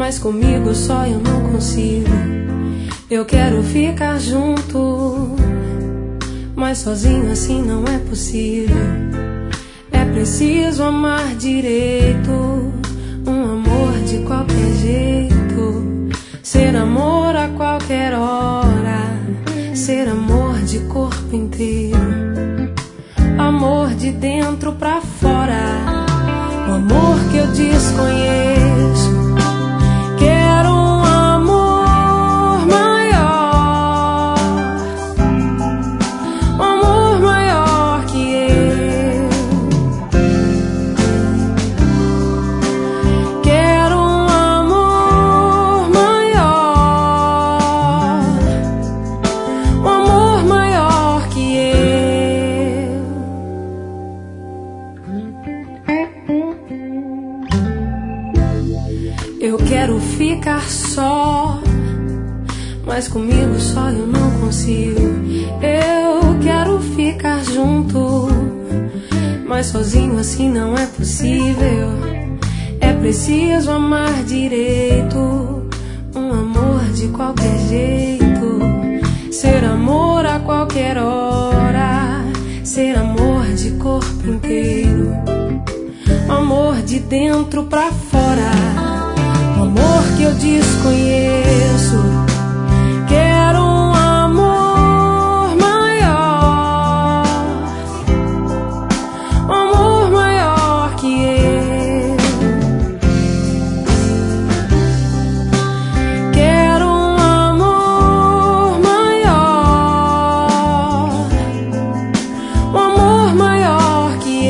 mas comigo só eu não consigo. Eu quero ficar junto, mas sozinho assim não é possível. É preciso amar direito, um amor de qualquer jeito. Ser amor a qualquer hora, ser amor de corpo inteiro. Amor de dentro pra fora, o amor que eu desconheço. Quero um amor maior, um amor maior que eu. Quero um amor maior, um amor maior que eu. Eu quero ficar só, mas comigo só eu não consigo. Eu quero ficar junto, mas sozinho assim não é possível. É preciso amar direito, um amor de qualquer jeito. Ser amor a qualquer hora, ser amor de corpo inteiro. Amor de dentro pra fora, o amor que eu desconheço. Quero um amor maior, um amor maior que eu. Quero um amor maior, um amor maior que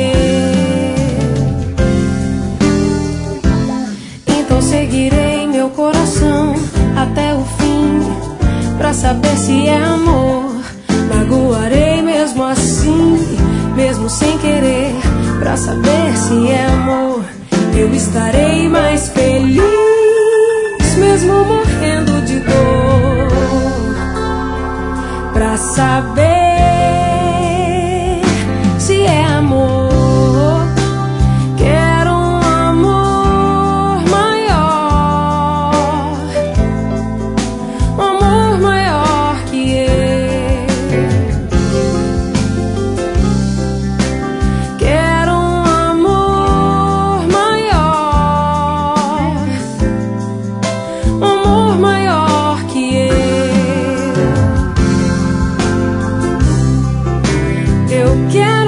eu. Então seguirei meu coração até o fim, pra saber se é amor. Magoarei mesmo assim, mesmo sem querer, pra saber se é amor. Eu estarei mais feliz, mesmo morrendo de dor, pra saber se é amor. Quero um amor maior, um amor maior que eu. Quero um amor maior, um amor maior que eu. Eu quero